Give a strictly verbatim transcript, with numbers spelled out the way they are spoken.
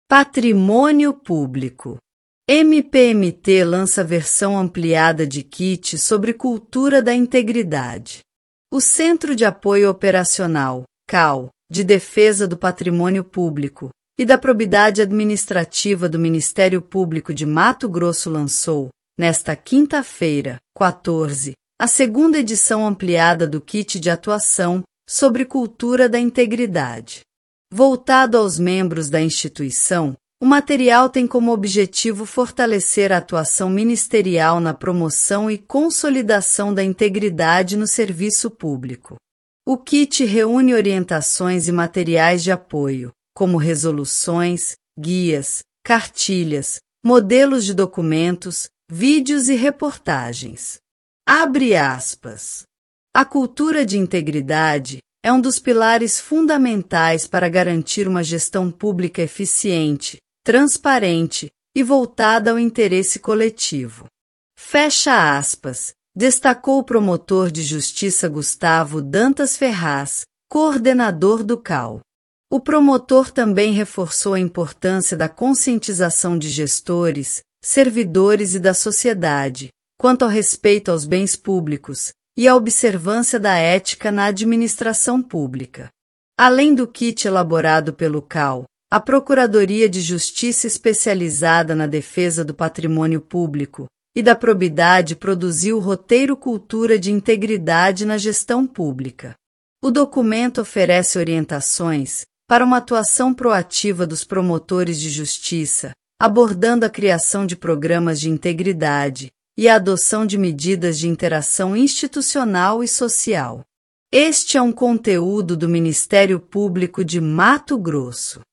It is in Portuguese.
Patrimônio Público. M P M T lança versão ampliada de kit sobre cultura da integridade. O Centro de Apoio Operacional, C A O, de Defesa do Patrimônio Público e da Probidade Administrativa do Ministério Público de Mato Grosso lançou, nesta quinta-feira, quatorze, a segunda edição ampliada do kit de atuação sobre cultura da integridade. Voltado aos membros da instituição, o material tem como objetivo fortalecer a atuação ministerial na promoção e consolidação da integridade no serviço público. O kit reúne orientações e materiais de apoio, como resoluções, guias, cartilhas, modelos de documentos, vídeos e reportagens. Abre aspas. A cultura de integridade é um dos pilares fundamentais para garantir uma gestão pública eficiente, transparente e voltada ao interesse coletivo. Fecha aspas, destacou o promotor de justiça Gustavo Dantas Ferraz, coordenador do C A O. O promotor também reforçou a importância da conscientização de gestores, servidores e da sociedade, quanto ao respeito aos bens públicos e a observância da ética na administração pública. Além do kit elaborado pelo C A O, a Procuradoria de Justiça especializada na defesa do patrimônio público e da probidade produziu o roteiro Cultura de Integridade na Gestão Pública. O documento oferece orientações para uma atuação proativa dos promotores de justiça, abordando a criação de programas de integridade e a adoção de medidas de interação institucional e social. Este é um conteúdo do Ministério Público de Mato Grosso.